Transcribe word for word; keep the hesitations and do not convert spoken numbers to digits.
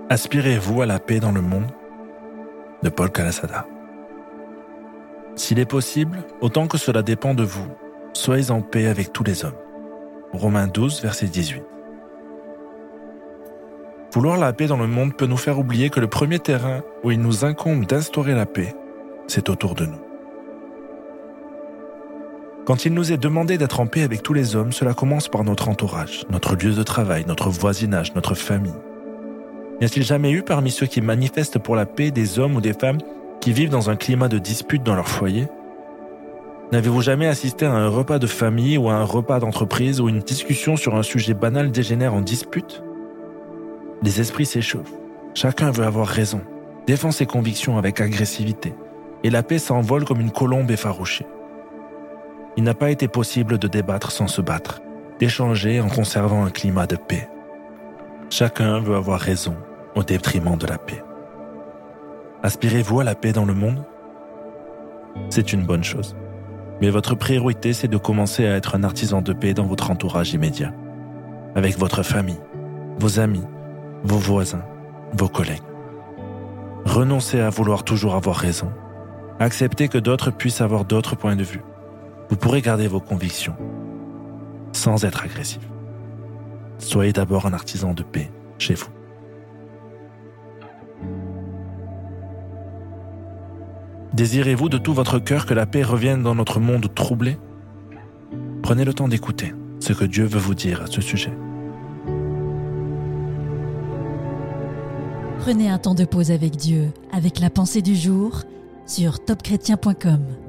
Aspirez-vous à la paix dans le monde ? De Paul Calasada. S'il est possible, autant que cela dépend de vous, soyez en paix avec tous les hommes. Romains douze, verset dix-huit. Vouloir la paix dans le monde peut nous faire oublier que le premier terrain où il nous incombe d'instaurer la paix, c'est autour de nous. Quand il nous est demandé d'être en paix avec tous les hommes, cela commence par notre entourage, notre lieu de travail, notre voisinage, notre famille. N'y a-t-il jamais eu parmi ceux qui manifestent pour la paix des hommes ou des femmes qui vivent dans un climat de dispute dans leur foyer ? N'avez-vous jamais assisté à un repas de famille ou à un repas d'entreprise où une discussion sur un sujet banal dégénère en dispute ? Les esprits s'échauffent. Chacun veut avoir raison, défend ses convictions avec agressivité, et la paix s'envole comme une colombe effarouchée. Il n'a pas été possible de débattre sans se battre, d'échanger en conservant un climat de paix. Chacun veut avoir raison au détriment de la paix. Aspirez-vous à la paix dans le monde ? C'est une bonne chose. Mais votre priorité, c'est de commencer à être un artisan de paix dans votre entourage immédiat, avec votre famille, vos amis, vos voisins, vos collègues. Renoncez à vouloir toujours avoir raison. Acceptez que d'autres puissent avoir d'autres points de vue. Vous pourrez garder vos convictions sans être agressif. Soyez d'abord un artisan de paix chez vous. Désirez-vous de tout votre cœur que la paix revienne dans notre monde troublé ? Prenez le temps d'écouter ce que Dieu veut vous dire à ce sujet. Prenez un temps de pause avec Dieu, avec la pensée du jour, sur top chrétien point com.